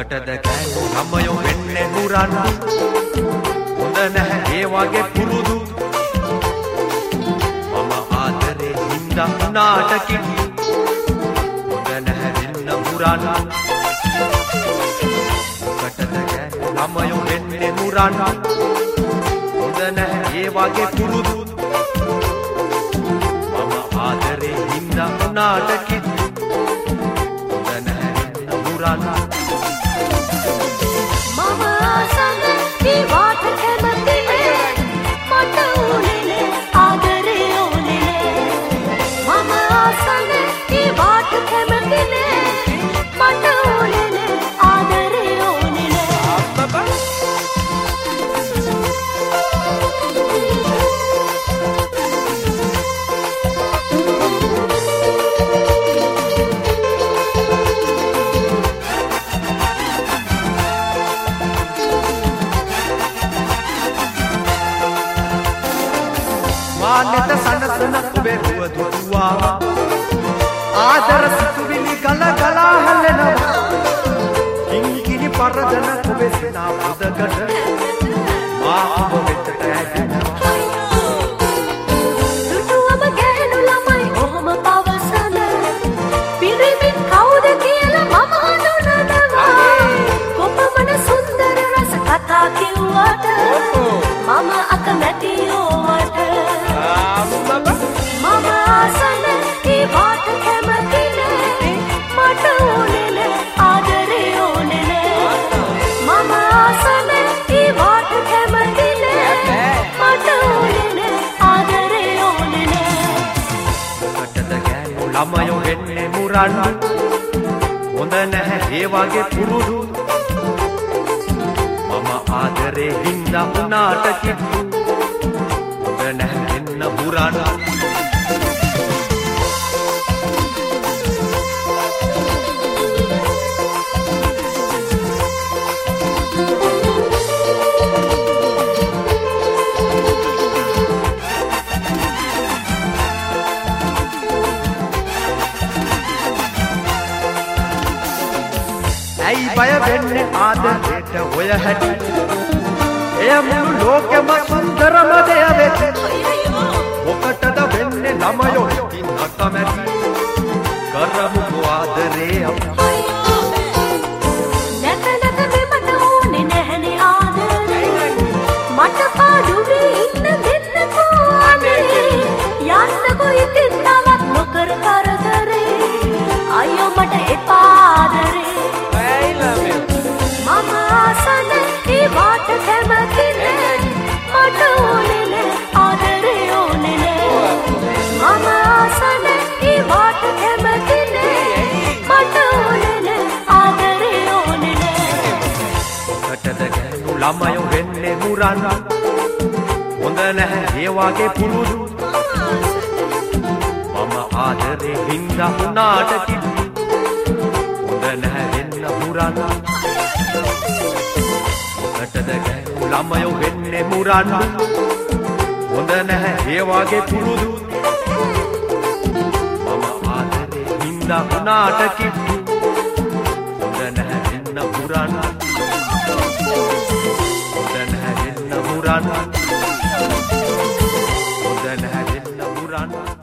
මොකටද කෑනු ළමයෝ වෙන්නේ හුරන් හොඳ නැහැ ඒ වගේ පුරුදු මම ආදරේ හින්දා උනාට කිව්වේ හොඳ නැහැ වෙන්න හුරන් මොකටද කෑනු ළමයෝ වෙන්නේ හුරන් හොඳ නැහැ ඒ වගේ පුරුදු මම ආදරේ හින්දා උනාට කිව්වේ හොඳ නැහැ වෙන්න හුරන් Mama sana divat khematine mata ulele aadare olele Mama sana divat khematine mata ulele aadare olele මානෙත සනසන ඔබේ රුව දුටුවා ආදර සිතුවිලි ගල ගලා හැලෙනවා කිංකිණි පරදන ඔබේ සිනා පුදකට මා ඔබ වෙතට ඇදෙනවා දුටුවම ගෑනු ළමයි කොහොම පවසන පිරිමින් කවුද කියලා මම හඳුනනවා කොපමණ සුන්දර රස කතා කිව්වට මම අකමැති ඕවට මම ආසන දිවට කැමතිනේ මට ඕනෙල ආදරේ ඕනෙල මම ආසන දිවට කැමතිනේ මට ඕනෙල ආදරේ ඕනෙල මොකටද ගෑනු ළමයෝ වෙන්නේ මුරන් හොඳ නැහැ ඒ වගේ පුරුදු මම ආදරේ හින්දා උනාට කිව්වේ හොඳ නැහැ වෙන්න හුරන් ඇයි බය වෙන්නේ ආදරේට ඔය හැටි එය මුළු ලෝකෙම සුන්දරම දෙය වෙති මොකටද වෙන්නේ ළමයෝ ඉතින් අකමැති කරමු ආදරේ අපි නැත නැත මෙමට ඕනේ නැහනේ ආදරේ මට පාඩුවේ ඉන්න දෙන්නකෝ ආදරේ යන්නකෝ ඉතින් තවත් නොකර කරදරේ අයියෝ මට එපා ආදරේ මම ආසන දිවට කැමතිනේ මට ඕනෙල ආදරේ ඕනෙල මම ආසන දිවට කැමතිනේ මට ඕනෙල ආදරේ ඕනෙල මොකටද ගෑනු ළමයෝ වෙන්නේ මුරන් හොඳ නැහැ ඒ වගේ පුරුදු මම ආදරේ හින්දා උනාට කිව්වේ හොඳ නැහැ වෙන්න මුරන් මොකටද ගෑනු ළමයෝ වෙන්නේ මුරන් හොඳ නැහැ ඒ වගේ පුරුදු මම ආදරේ හින්දා උනාට කිව්වේ හොඳ නැහැ වෙන්න මුරන් හොඳ නැහැ වෙන්න මුරන් හොඳ නැහැ වෙන්න මුරන්